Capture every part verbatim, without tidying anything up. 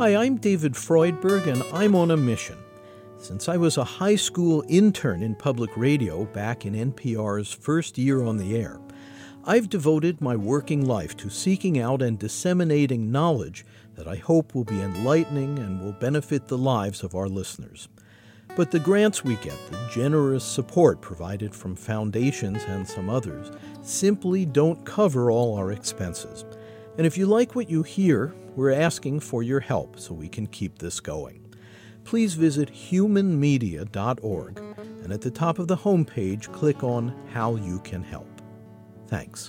Hi, I'm David Freudberg, and I'm on a mission. Since I was a high school intern in public radio back in N P R's first year on the air, I've devoted my working life to seeking out and disseminating knowledge that I hope will be enlightening and will benefit the lives of our listeners. But the grants we get, the generous support provided from foundations and some others, simply don't cover all our expenses. And if you like what you hear, we're asking for your help so we can keep this going. Please visit human media dot org, and at the top of the homepage, click on How You Can Help. Thanks.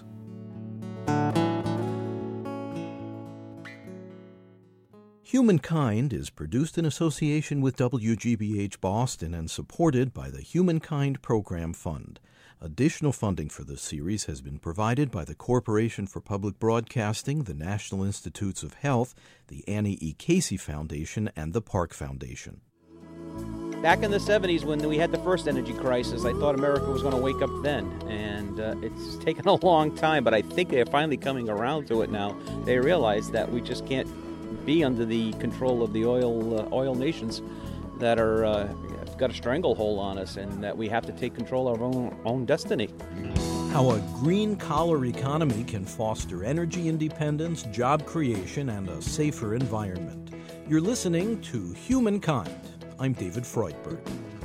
Humankind is produced in association with W G B H Boston and supported by the Humankind Program Fund. Additional funding for this series has been provided by the Corporation for Public Broadcasting, the National Institutes of Health, the Annie E. Casey Foundation, and the Park Foundation. Back in the seventies, when we had the first energy crisis, I thought America was going to wake up then, and uh, it's taken a long time, but I think they're finally coming around to it now. They realize that we just can't be under the control of the oil uh, oil nations that are uh, got a stranglehold on us, and that we have to take control of our own, own destiny. How a green-collar economy can foster energy independence, job creation, and a safer environment. You're listening to Humankind. I'm David Freudberg.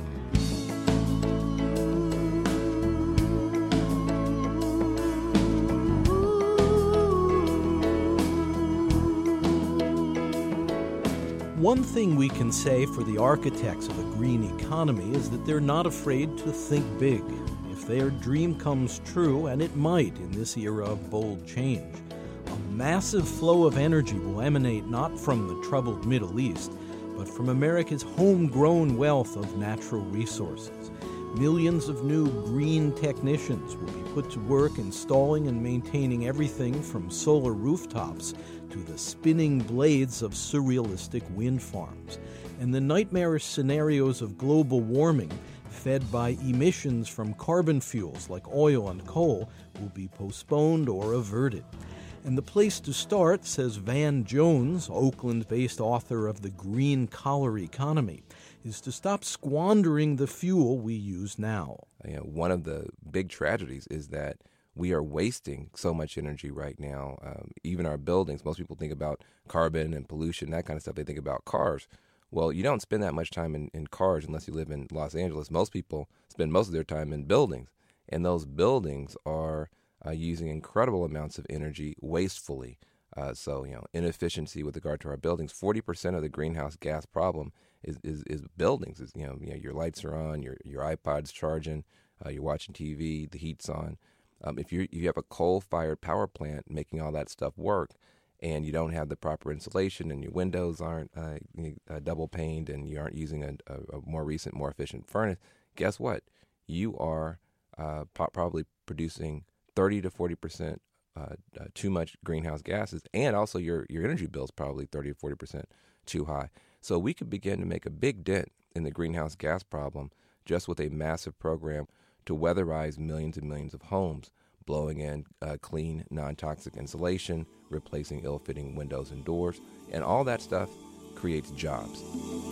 One thing we can say for the architects of a green economy is that they're not afraid to think big. If their dream comes true, and it might in this era of bold change, a massive flow of energy will emanate not from the troubled Middle East, but from America's homegrown wealth of natural resources. Millions of new green technicians will be put to work installing and maintaining everything from solar rooftops to the spinning blades of surrealistic wind farms. And the nightmarish scenarios of global warming, fed by emissions from carbon fuels like oil and coal, will be postponed or averted. And the place to start, says Van Jones, Oakland-based author of The Green Collar Economy, is to stop squandering the fuel we use now. You know, one of the big tragedies is that we are wasting so much energy right now. Um, even our buildings, most people think about carbon and pollution, that kind of stuff. They think about cars. Well, you don't spend that much time in, in cars unless you live in Los Angeles. Most people spend most of their time in buildings, and those buildings are uh, using incredible amounts of energy wastefully. Uh, so, you know, inefficiency with regard to our buildings. forty percent of the greenhouse gas problem is, is, is buildings. Is, you know, you know, your lights are on, your your iPod's charging, uh, you're watching T V, the heat's on. Um, if you if you have a coal-fired power plant making all that stuff work, and you don't have the proper insulation, and your windows aren't uh, uh, double-paned, and you aren't using a, a, a more recent, more efficient furnace, guess what? You are uh, po- probably producing thirty to forty percent uh, uh, too much greenhouse gases, and also your, your energy bill is probably thirty to forty percent too high. So we could begin to make a big dent in the greenhouse gas problem just with a massive program to weatherize millions and millions of homes, blowing in uh, clean, non-toxic insulation, replacing ill-fitting windows and doors, and all that stuff creates jobs.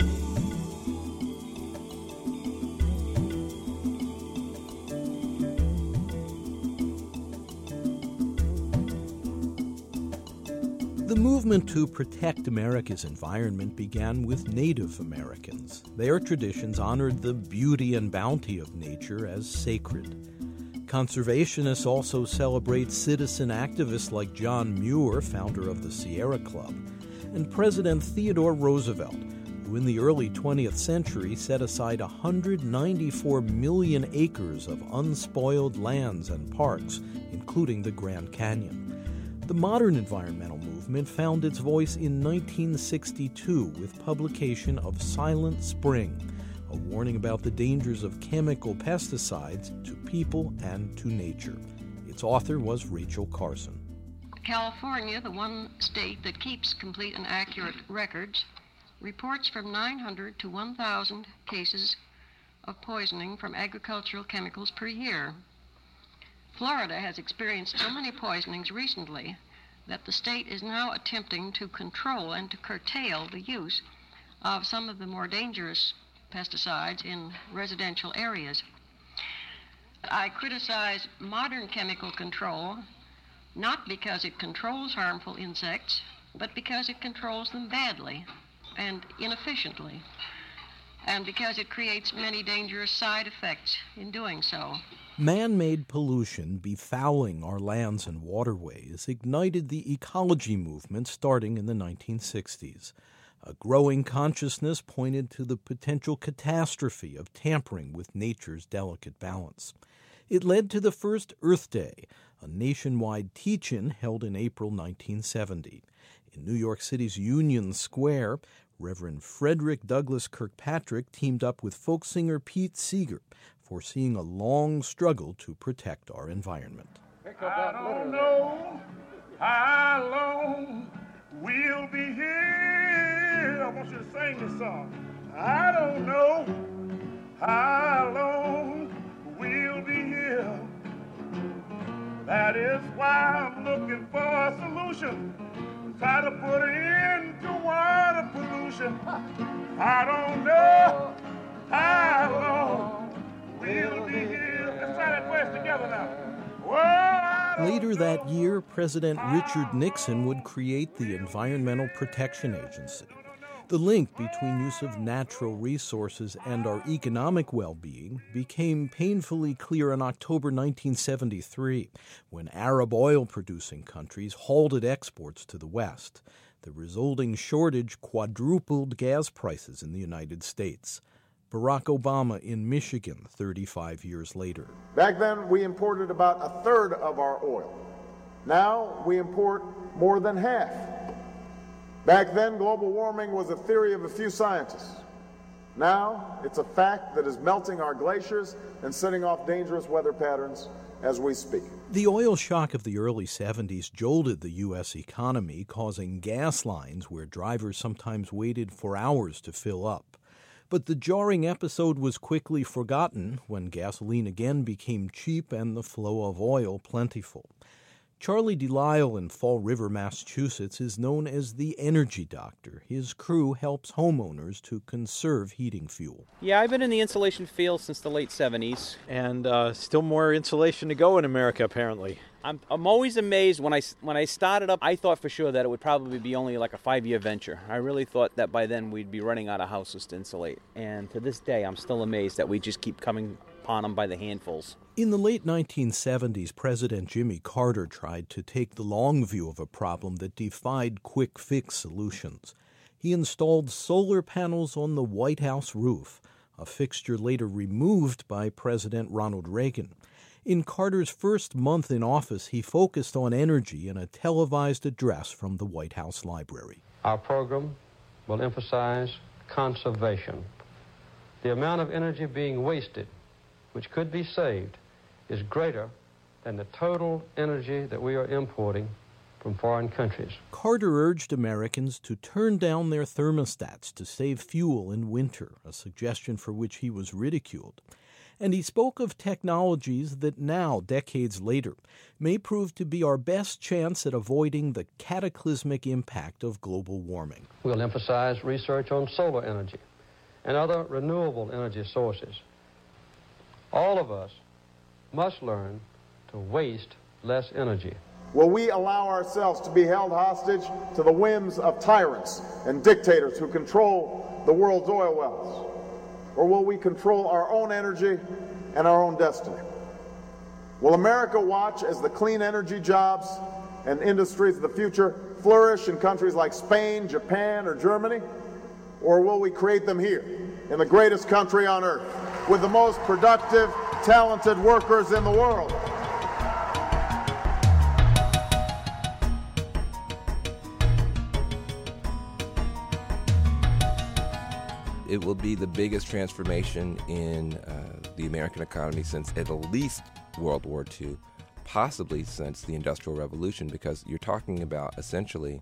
The movement to protect America's environment began with Native Americans. Their traditions honored the beauty and bounty of nature as sacred. Conservationists also celebrate citizen activists like John Muir, founder of the Sierra Club, and President Theodore Roosevelt, who in the early twentieth century set aside one hundred ninety-four million acres of unspoiled lands and parks, including the Grand Canyon. The modern environmental movement found its voice in nineteen sixty-two with publication of Silent Spring, a warning about the dangers of chemical pesticides to people and to nature. Its author was Rachel Carson. California, the one state that keeps complete and accurate records, reports from nine hundred to one thousand cases of poisoning from agricultural chemicals per year. Florida has experienced so many poisonings recently that the state is now attempting to control and to curtail the use of some of the more dangerous pesticides in residential areas. I criticize modern chemical control not because it controls harmful insects, but because it controls them badly and inefficiently, and because it creates many dangerous side effects in doing so. Man-made pollution befouling our lands and waterways ignited the ecology movement starting in the nineteen sixties. A growing consciousness pointed to the potential catastrophe of tampering with nature's delicate balance. It led to the first Earth Day, a nationwide teach-in held in April nineteen seventy. In New York City's Union Square, Reverend Frederick Douglass Kirkpatrick teamed up with folk singer Pete Seeger, foreseeing a long struggle to protect our environment. I don't know how long we'll be here. I want you to sing this song. I don't know how long we'll be here. That is why I'm looking for a solution. Try to put an end to water pollution. I don't know how long we'll be here. Let's try that voice together now. Whoa, Later that year, President Richard Nixon would create the Environmental Protection Agency. The link between use of natural resources and our economic well-being became painfully clear in October nineteen seventy-three, when Arab oil-producing countries halted exports to the West. The resulting shortage quadrupled gas prices in the United States. Barack Obama in Michigan thirty-five years later. Back then, we imported about a third of our oil. Now, we import more than half. Back then, global warming was a theory of a few scientists. Now, it's a fact that is melting our glaciers and setting off dangerous weather patterns as we speak. The oil shock of the early seventies jolted the U S economy, causing gas lines where drivers sometimes waited for hours to fill up. But the jarring episode was quickly forgotten when gasoline again became cheap and the flow of oil plentiful. Charlie Delisle in Fall River, Massachusetts, is known as the Energy Doctor. His crew helps homeowners to conserve heating fuel. Yeah, I've been in the insulation field since the late seventies. And uh, still more insulation to go in America, apparently. I'm I'm always amazed. When I, when I started up, I thought for sure that it would probably be only like a five-year venture. I really thought that by then we'd be running out of houses to insulate. And to this day, I'm still amazed that we just keep coming upon them by the handfuls. In the late nineteen seventies, President Jimmy Carter tried to take the long view of a problem that defied quick-fix solutions. He installed solar panels on the White House roof, a fixture later removed by President Ronald Reagan. In Carter's first month in office, he focused on energy in a televised address from the White House Library. Our program will emphasize conservation. The amount of energy being wasted, which could be saved, is greater than the total energy that we are importing from foreign countries. Carter urged Americans to turn down their thermostats to save fuel in winter, a suggestion for which he was ridiculed. And he spoke of technologies that now, decades later, may prove to be our best chance at avoiding the cataclysmic impact of global warming. We'll emphasize research on solar energy and other renewable energy sources. All of us must learn to waste less energy. Will we allow ourselves to be held hostage to the whims of tyrants and dictators who control the world's oil wells? Or will we control our own energy and our own destiny? Will America watch as the clean energy jobs and industries of the future flourish in countries like Spain, Japan, or Germany? Or will we create them here, in the greatest country on earth, with the most productive, talented workers in the world? It will be the biggest transformation in uh, the American economy since at least World War Two, possibly since the Industrial Revolution, because you're talking about essentially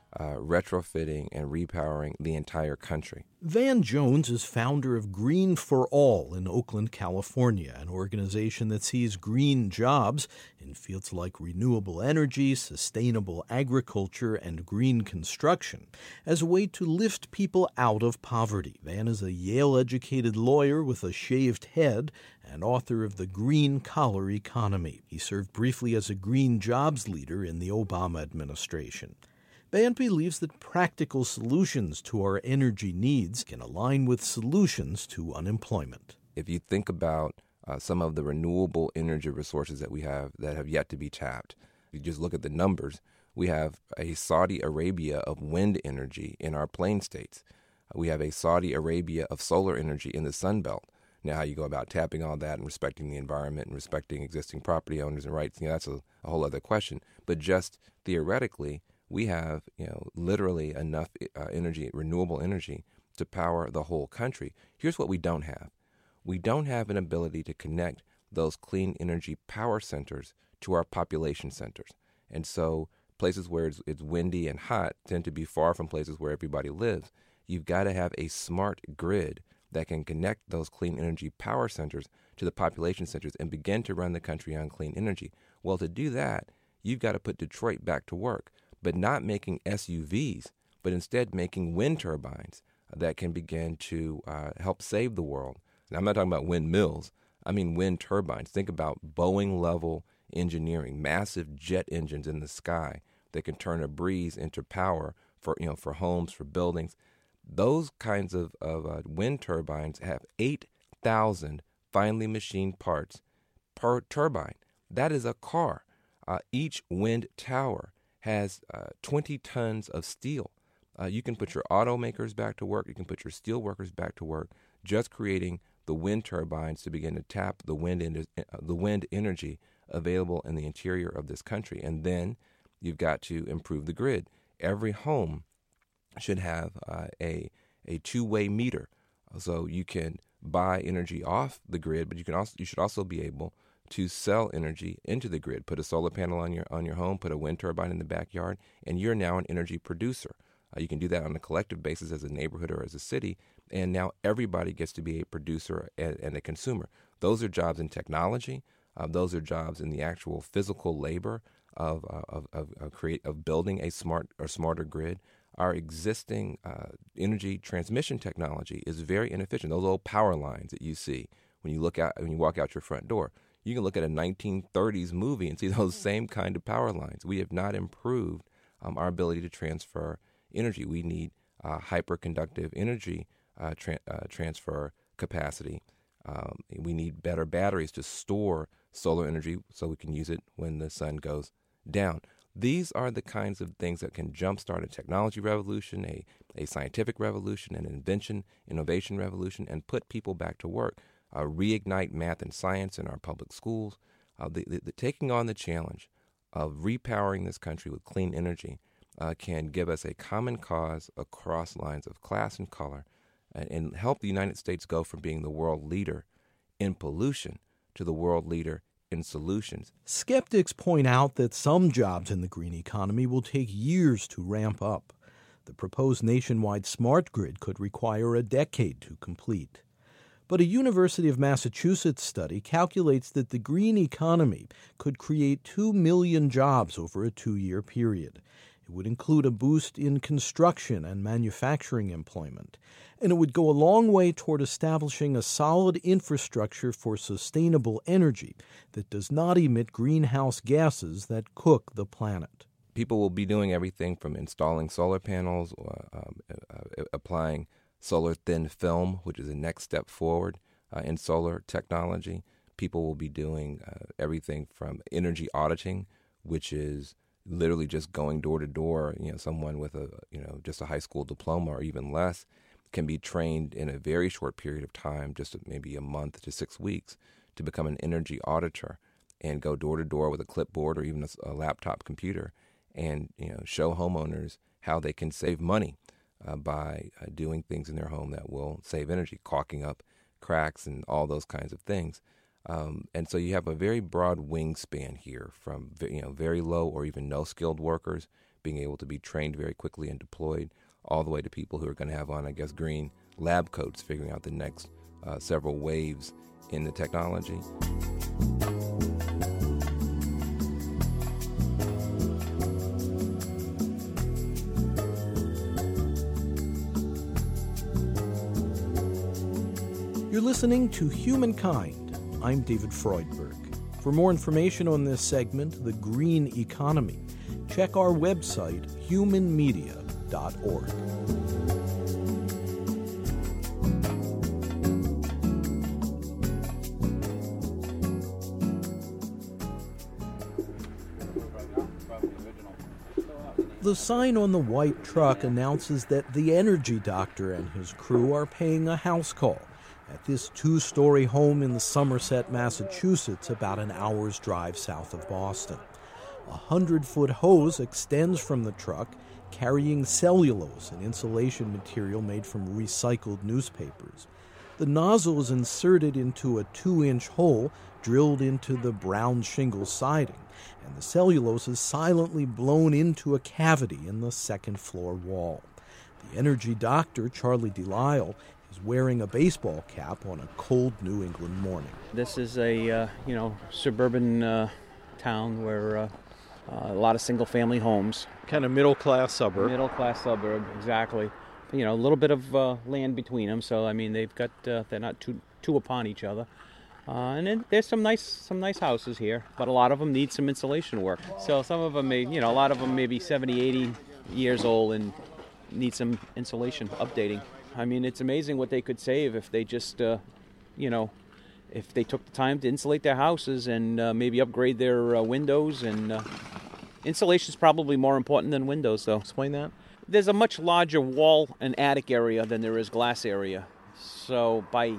uh, retrofitting and repowering the entire country. Van Jones is founder of Green for All in Oakland, California, an organization that sees green jobs in fields like renewable energy, sustainable agriculture, and green construction as a way to lift people out of poverty. Van is a Yale-educated lawyer with a shaved head and author of The Green Collar Economy. He served briefly as a green jobs leader in the Obama administration. Van believes that practical solutions to our energy needs can align with solutions to unemployment. If you think about uh, some of the renewable energy resources that we have that have yet to be tapped, if you just look at the numbers, we have a Saudi Arabia of wind energy in our plain states. We have a Saudi Arabia of solar energy in the Sun Belt. Now, how you go about tapping all that and respecting the environment and respecting existing property owners and rights, you know, that's a, a whole other question. But just theoretically, we have, you know, literally enough uh, energy, renewable energy, to power the whole country. Here's what we don't have. We don't have an ability to connect those clean energy power centers to our population centers. And so places where it's, it's windy and hot tend to be far from places where everybody lives. You've got to have a smart grid that can connect those clean energy power centers to the population centers and begin to run the country on clean energy. Well, to do that, you've got to put Detroit back to work, but not making S U Vs, but instead making wind turbines that can begin to uh, help save the world. Now, I'm not talking about windmills. I mean wind turbines. Think about Boeing-level engineering, massive jet engines in the sky that can turn a breeze into power for, you know, for homes, for buildings. Those kinds of, of uh, wind turbines have eight thousand finely machined parts per turbine. That is a car. Uh, each wind tower has uh, twenty tons of steel. Uh, you can put your automakers back to work. You can put your steel workers back to work, just creating the wind turbines to begin to tap the wind in, uh, the wind energy available in the interior of this country. And then you've got to improve the grid. Every home should have uh, a a two-way meter, so you can buy energy off the grid, but you can also you should also be able to sell energy into the grid. Put a solar panel on your on your home, put a wind turbine in the backyard, and you're now an energy producer. Uh, you can do that on a collective basis as a neighborhood or as a city, and now everybody gets to be a producer and, and a consumer. Those are jobs in technology. Uh, those are jobs in the actual physical labor of uh, of of, of, create, of building a smart or smarter grid. Our existing uh, energy transmission technology is very inefficient. Those old power lines that you see when you look out when you walk out your front door. You can look at a nineteen thirties movie and see those same kind of power lines. We have not improved um, our ability to transfer energy. We need uh, hyperconductive energy uh, tra- uh, transfer capacity. Um, we need better batteries to store solar energy so we can use it when the sun goes down. These are the kinds of things that can jumpstart a technology revolution, a, a scientific revolution, an invention, innovation revolution, and put people back to work. Uh, reignite math and science in our public schools. Uh, the, the, the taking on the challenge of repowering this country with clean energy uh, can give us a common cause across lines of class and color and, and help the United States go from being the world leader in pollution to the world leader in solutions. Skeptics point out that some jobs in the green economy will take years to ramp up. The proposed nationwide smart grid could require a decade to complete. But a University of Massachusetts study calculates that the green economy could create two million jobs over a two-year period. It would include a boost in construction and manufacturing employment, and it would go a long way toward establishing a solid infrastructure for sustainable energy that does not emit greenhouse gases that cook the planet. People will be doing everything from installing solar panels, or, um, uh, applying solar thin film, which is the next step forward uh, in solar technology. People will be doing uh, everything from energy auditing, which is literally just going door to door. You know, someone with a you know just a high school diploma or even less can be trained in a very short period of time, just maybe a month to six weeks, to become an energy auditor and go door to door with a clipboard or even a, a laptop computer, and you know show homeowners how they can save money Uh, by uh, doing things in their home that will save energy, caulking up cracks and all those kinds of things. Um, and so you have a very broad wingspan here from you know very low or even no skilled workers being able to be trained very quickly and deployed, all the way to people who are going to have on, I guess, green lab coats, figuring out the next uh, several waves in the technology. You're listening to Humankind. I'm David Freudberg. For more information on this segment, The Green Economy, check our website, human media dot org. The sign on the white truck announces that the energy doctor and his crew are paying a house call at this two-story home in the Somerset, Massachusetts, about an hour's drive south of Boston. A hundred-foot hose extends from the truck, carrying cellulose, an insulation material made from recycled newspapers. The nozzle is inserted into a two-inch hole drilled into the brown shingle siding, and the cellulose is silently blown into a cavity in the second-floor wall. The energy doctor, Charlie Delisle, is wearing a baseball cap on a cold New England morning. This is a uh, you know suburban uh, town where uh, uh, a lot of single-family homes. Kind of middle-class suburb. Middle-class suburb, exactly. You know, a little bit of uh, land between them, so I mean they've got uh, they're not too too upon each other. Uh, and then there's some nice some nice houses here, but a lot of them need some insulation work. So some of them may you know a lot of them may be seventy, eighty years old and need some insulation updating. I mean, it's amazing what they could save if they just, uh, you know, if they took the time to insulate their houses and uh, maybe upgrade their uh, windows. And uh, insulation is probably more important than windows, though. Explain that. There's a much larger wall and attic area than there is glass area. So by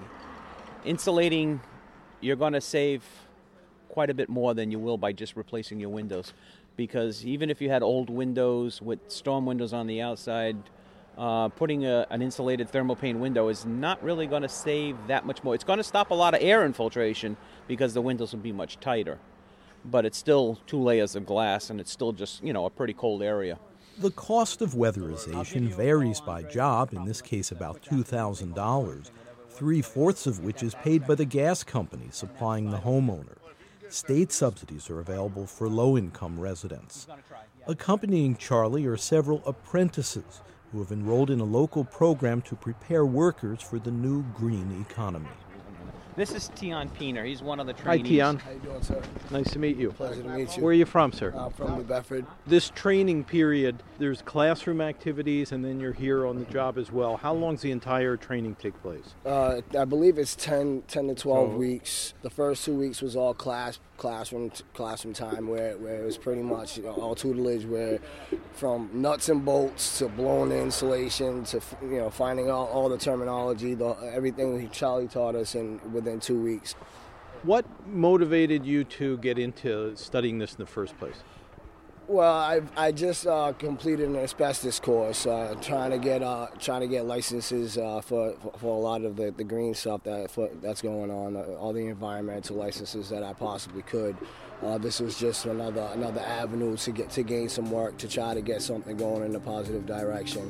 insulating, you're going to save quite a bit more than you will by just replacing your windows. Because even if you had old windows with storm windows on the outside, Uh, putting a, an insulated thermopane window is not really going to save that much more. It's going to stop a lot of air infiltration because the windows will be much tighter. But it's still two layers of glass, and it's still just, you know, a pretty cold area. The cost of weatherization varies by job, in this case about two thousand dollars, three-fourths of which is paid by the gas company supplying the homeowner. State subsidies are available for low-income residents. Accompanying Charlie are several apprentices who have enrolled in a local program to prepare workers for the new green economy. This is Tion Peener. He's one of the Hi, trainees. Tion. How you doing, sir? Nice to meet you. Pleasure to meet you. Where are you from, sir? I'm from New Bedford. This training period, there's classroom activities, and then you're here on the job as well. How long does the entire training take place? Uh, I believe it's ten, ten to twelve Oh. weeks. The first two weeks was all class classroom classroom time, where, where it was pretty much you know, all tutelage, where from nuts and bolts to blown insulation to you know finding out all the terminology, the everything Charlie taught us in within two weeks. What motivated you to get into studying this in the first place? Well, I I just uh, completed an asbestos course, uh, trying to get uh, trying to get licenses uh, for, for for a lot of the, the green stuff that for, that's going on, uh, all the environmental licenses that I possibly could. Uh, this was just another another avenue to get to gain some work to try to get something going in a positive direction.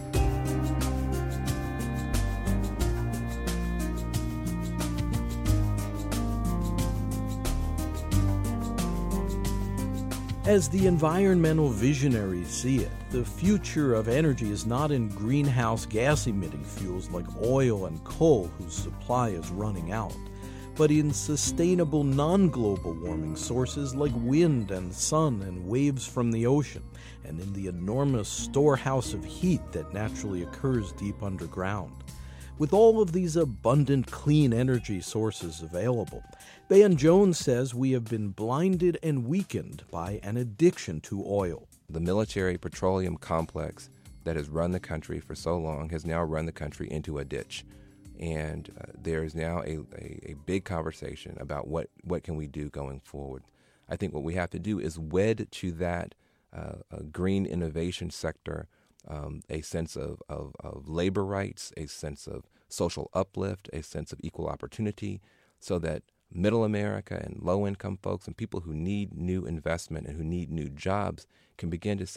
As the environmental visionaries see it, the future of energy is not in greenhouse gas-emitting fuels like oil and coal whose supply is running out, but in sustainable non-global warming sources like wind and sun and waves from the ocean, and in the enormous storehouse of heat that naturally occurs deep underground. With all of these abundant clean energy sources available, Banjones says we have been blinded and weakened by an addiction to oil. The military petroleum complex that has run the country for so long has now run the country into a ditch. And uh, there is now a, a, a big conversation about what, what can we do going forward. I think what we have to do is wed to that uh, green innovation sector Um, a sense of, of, of labor rights, a sense of social uplift, a sense of equal opportunity, so that middle America and low-income folks and people who need new investment and who need new jobs can begin to say,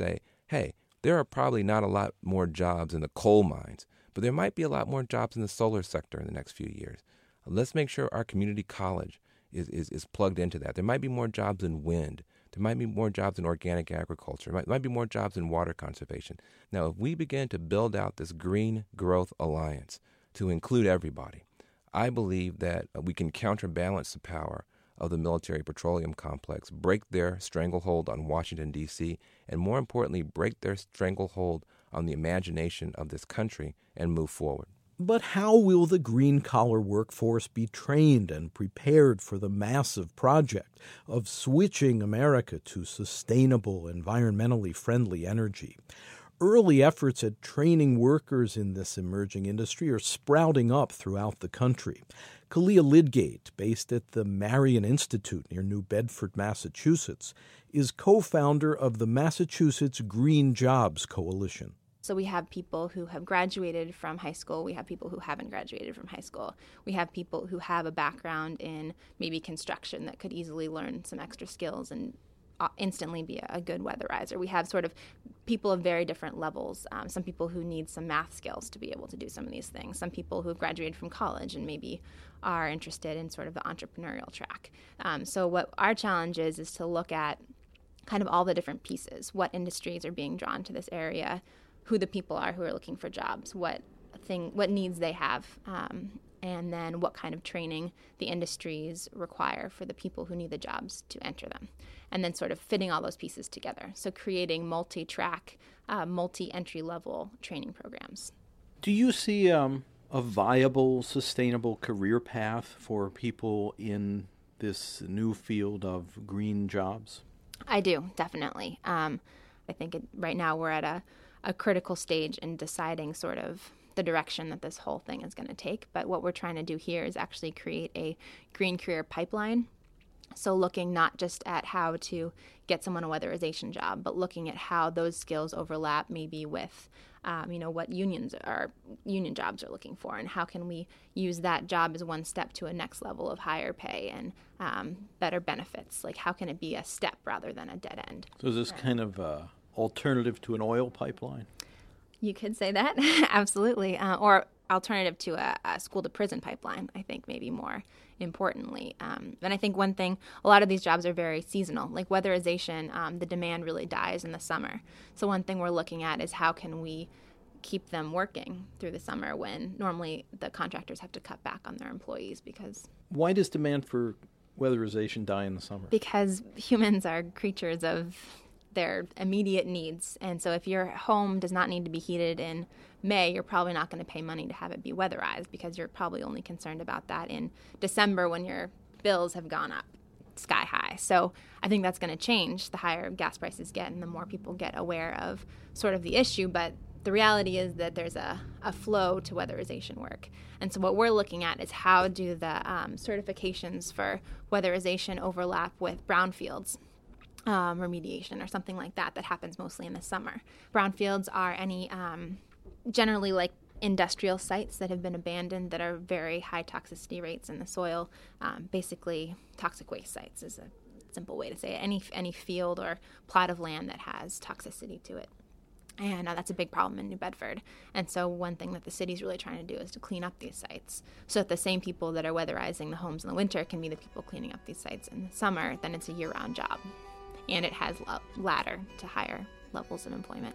hey, there are probably not a lot more jobs in the coal mines, but there might be a lot more jobs in the solar sector in the next few years. Let's make sure our community college is, is, is plugged into that. There might be more jobs in wind. There might be more jobs in organic agriculture. There might, might be more jobs in water conservation. Now, if we begin to build out this Green Growth Alliance to include everybody, I believe that we can counterbalance the power of the military petroleum complex, break their stranglehold on Washington, D C, and more importantly, break their stranglehold on the imagination of this country and move forward. But how will the green-collar workforce be trained and prepared for the massive project of switching America to sustainable, environmentally friendly energy? Early efforts at training workers in this emerging industry are sprouting up throughout the country. Kalia Lydgate, based at the Marion Institute near New Bedford, Massachusetts, is co-founder of the Massachusetts Green Jobs Coalition. So we have people who have graduated from high school. We have people who haven't graduated from high school. We have people who have a background in maybe construction that could easily learn some extra skills and instantly be a good weatherizer. We have sort of people of very different levels. Um, some people who need some math skills to be able to do some of these things. Some people who have graduated from college and maybe are interested in sort of the entrepreneurial track. Um, so what our challenge is is to look at kind of all the different pieces. What industries are being drawn to this area? Who the people are who are looking for jobs? What thing? What needs they have? Um, and then what kind of training the industries require for the people who need the jobs to enter them, and then sort of fitting all those pieces together. So creating multi-track, uh, multi-entry level training programs. Do you see um, a viable, sustainable career path for people in this new field of green jobs? I do, definitely. Um, I think it, right now we're at a, a critical stage in deciding sort of the direction that this whole thing is going to take. But what we're trying to do here is actually create a green career pipeline. So looking not just at how to get someone a weatherization job, but looking at how those skills overlap maybe with, um, you know, what unions are, union jobs are looking for, and how can we use that job as one step to a next level of higher pay and um, better benefits? Like, how can it be a step rather than a dead end? So is this right. kind of uh, alternative to an oil pipeline? You could say that, absolutely. Uh, or alternative to a, a school-to-prison pipeline, I think, maybe more importantly. Um, and I think one thing, a lot of these jobs are very seasonal. Like weatherization, um, the demand really dies in the summer. So one thing we're looking at is how can we keep them working through the summer when normally the contractors have to cut back on their employees because... Why does demand for weatherization die in the summer? Because humans are creatures of their immediate needs. And so if your home does not need to be heated in May, you're probably not going to pay money to have it be weatherized because you're probably only concerned about that in December when your bills have gone up sky high. So I think that's going to change the higher gas prices get and the more people get aware of sort of the issue. But the reality is that there's a, a flow to weatherization work. And so what we're looking at is how do the um, certifications for weatherization overlap with brownfields um, remediation or something like that that happens mostly in the summer. Brownfields are any um, generally like industrial sites that have been abandoned that are very high toxicity rates in the soil. Um, basically, toxic waste sites is a simple way to say it. Any, any field or plot of land that has toxicity to it. And uh, that's a big problem in New Bedford. And so one thing that the city's really trying to do is to clean up these sites so that the same people that are weatherizing the homes in the winter can be the people cleaning up these sites in the summer. Then it's a year-round job. And it has a ladder to higher levels of employment.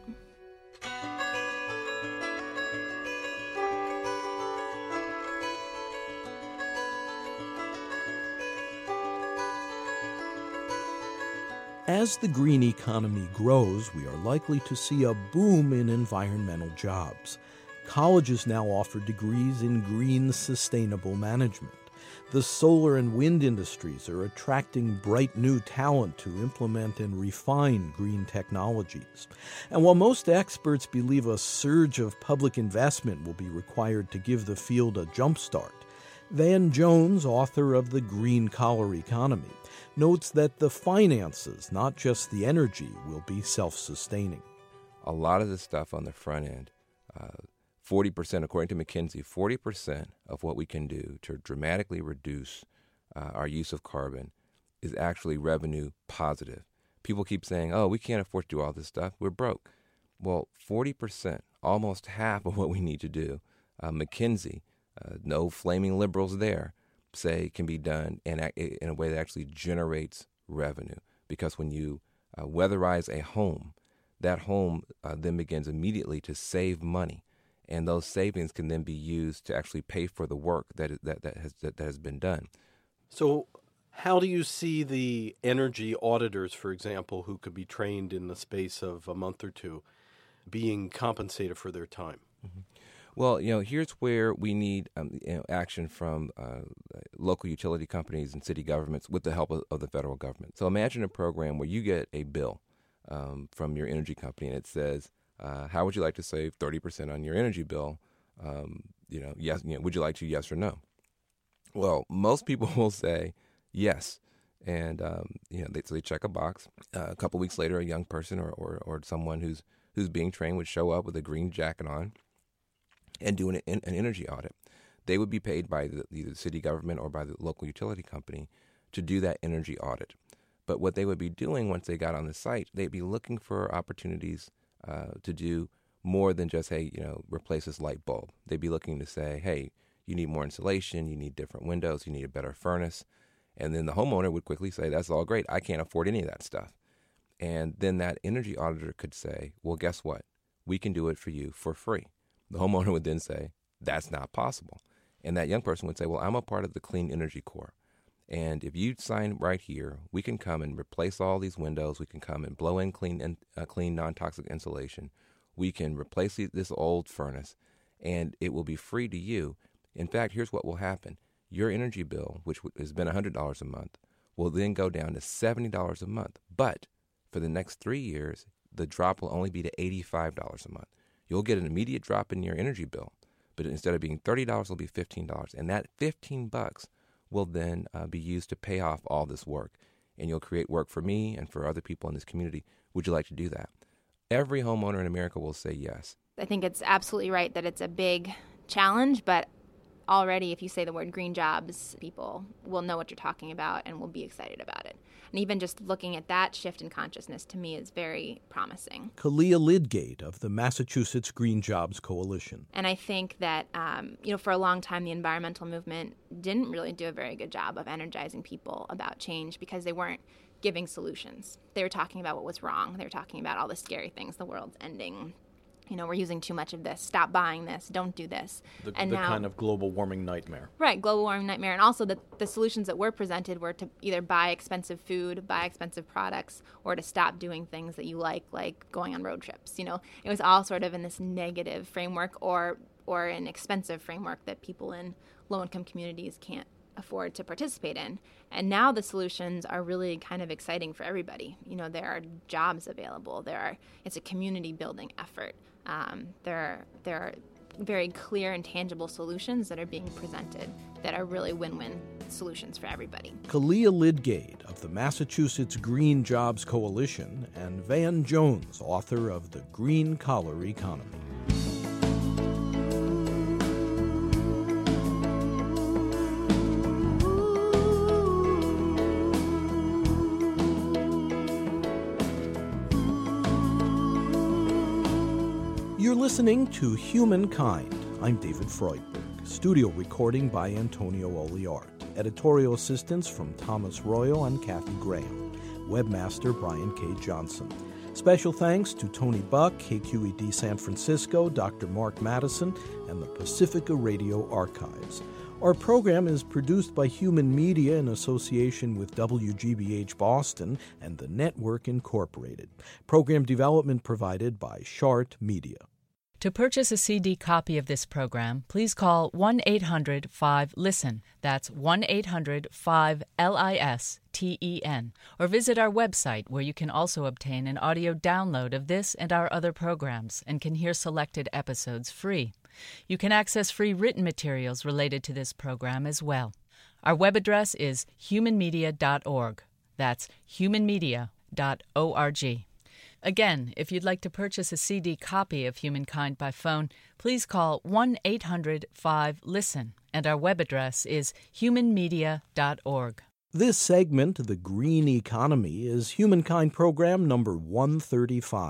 As the green economy grows, we are likely to see a boom in environmental jobs. Colleges now offer degrees in green sustainable management. The solar and wind industries are attracting bright new talent to implement and refine green technologies. And while most experts believe a surge of public investment will be required to give the field a jump start, Van Jones, author of The Green Collar Economy, notes that the finances, not just the energy, will be self-sustaining. A lot of the stuff on the front end, uh, forty percent, according to McKinsey, forty percent of what we can do to dramatically reduce uh, our use of carbon is actually revenue positive. People keep saying, oh, we can't afford to do all this stuff. We're broke. Well, forty percent, almost half of what we need to do, uh, McKinsey, uh, no flaming liberals there, say can be done in a, in a way that actually generates revenue. Because when you uh, weatherize a home, that home uh, then begins immediately to save money. And those savings can then be used to actually pay for the work that is, that, that, has, that, that has been done. So how do you see the energy auditors, for example, who could be trained in the space of a month or two, being compensated for their time? Mm-hmm. Well, you know, here's where we need um, you know, action from uh, local utility companies and city governments with the help of, of the federal government. So imagine a program where you get a bill um, from your energy company and it says, uh, how would you like to save thirty percent on your energy bill? Um, you know, yes, you know, would you like to, yes or no? Well, most people will say yes. And, um, you know, they, so they check a box. Uh, a couple weeks later, a young person or, or, or someone who's who's being trained would show up with a green jacket on and do an, an energy audit. They would be paid by the, either the city government or by the local utility company to do that energy audit. But what they would be doing once they got on the site, they'd be looking for opportunities uh, to do more than just, hey, you know, replace this light bulb. They'd be looking to say, hey, you need more insulation, you need different windows, you need a better furnace. And then the homeowner would quickly say, that's all great, I can't afford any of that stuff. And then that energy auditor could say, well, guess what? We can do it for you for free. The homeowner would then say, that's not possible. And that young person would say, well, I'm a part of the Clean Energy Corps. And if you sign right here, we can come and replace all these windows. We can come and blow in clean, uh, clean non-toxic insulation. We can replace this old furnace, and it will be free to you. In fact, here's what will happen. Your energy bill, which has been one hundred dollars a month, will then go down to seventy dollars a month. But for the next three years, the drop will only be to eighty-five dollars a month. You'll get an immediate drop in your energy bill, but instead of being thirty dollars, it'll be fifteen dollars. And that fifteen bucks will then uh, be used to pay off all this work. And you'll create work for me and for other people in this community. Would you like to do that? Every homeowner in America will say yes. I think it's absolutely right that it's a big challenge, but already if you say the word green jobs, people will know what you're talking about and will be excited about it. And even just looking at that shift in consciousness to me is very promising. Kalia Lydgate of the Massachusetts Green Jobs Coalition. And I think that, um, you know, for a long time, the environmental movement didn't really do a very good job of energizing people about change because they weren't giving solutions. They were talking about what was wrong. They were talking about all the scary things, the world's ending. You know, we're using too much of this. Stop buying this. Don't do this. The, and the now, kind of global warming nightmare. Right, global warming nightmare. And also the, the solutions that were presented were to either buy expensive food, buy expensive products, or to stop doing things that you like, like going on road trips. You know, it was all sort of in this negative framework or or an expensive framework that people in low-income communities can't afford to participate in. And now the solutions are really kind of exciting for everybody. You know, there are jobs available. There are, it's a community building effort. Um, there are, there are very clear and tangible solutions that are being presented that are really win-win solutions for everybody. Kalia Lydgate of the Massachusetts Green Jobs Coalition and Van Jones, author of The Green Collar Economy. You're listening to Humankind. I'm David Freudberg. Studio recording by Antonio Oliart. Editorial assistance from Thomas Royal and Kathy Graham. Webmaster Brian K. Johnson. Special thanks to Tony Buck, K Q E D San Francisco, Doctor Mark Madison, and the Pacifica Radio Archives. Our program is produced by Human Media in association with W G B H Boston and the Network Incorporated. Program development provided by Chart Media. To purchase a C D copy of this program, please call one eight hundred five LISTEN. That's one eight hundred five L I S T E N. Or visit our website where you can also obtain an audio download of this and our other programs and can hear selected episodes free. You can access free written materials related to this program as well. Our web address is human media dot org. That's human media dot org. Again, if you'd like to purchase a C D copy of Humankind by phone, please call one eight hundred five LISTEN, and our web address is human media dot org. This segment, The Green Economy, is Humankind program number one thirty-five.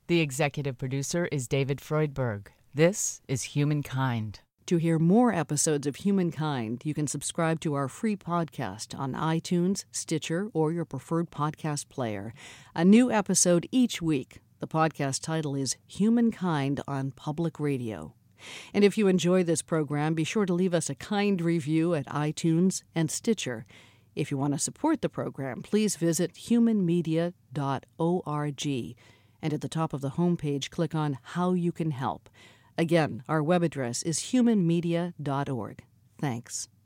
The executive producer is David Freudberg. This is Humankind. To hear more episodes of Humankind, you can subscribe to our free podcast on iTunes, Stitcher, or your preferred podcast player. A new episode each week. The podcast title is Humankind on Public Radio. And if you enjoy this program, be sure to leave us a kind review at iTunes and Stitcher. If you want to support the program, please visit human media dot org. And at the top of the homepage, click on How You Can Help. Again, our web address is human media dot org. Thanks.